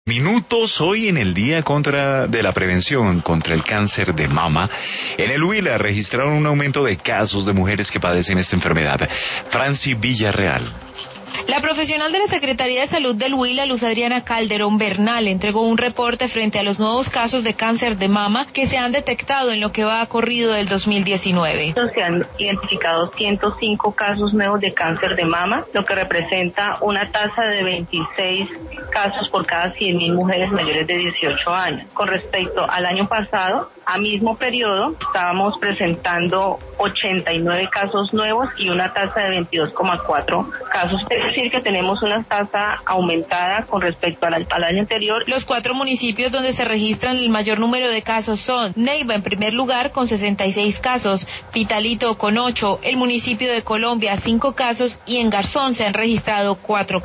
Minutos hoy en el Día de la Prevención contra el Cáncer de Mama. En el Huila registraron un aumento de casos de mujeres que padecen esta enfermedad. Franci Villarreal. La profesional de la Secretaría de Salud del Huila, Luz Adriana Calderón Bernal, entregó un reporte frente a los nuevos casos de cáncer de mama que se han detectado en lo que va corrido del 2019. Se han identificado 105 casos nuevos de cáncer de mama, lo que representa una tasa de 26 casos por cada 100.000 mujeres mayores de 18 años. Con respecto al año pasado, a mismo periodo, estábamos presentando 89 casos nuevos y una tasa de 22,4 casos. Es decir, que tenemos una tasa aumentada con respecto al año anterior. Los 4 municipios donde se registran el mayor número de casos son Neiva en primer lugar con 66 casos, Pitalito con 8, el municipio de Colombia 5 casos y en Garzón se han registrado 4 casos.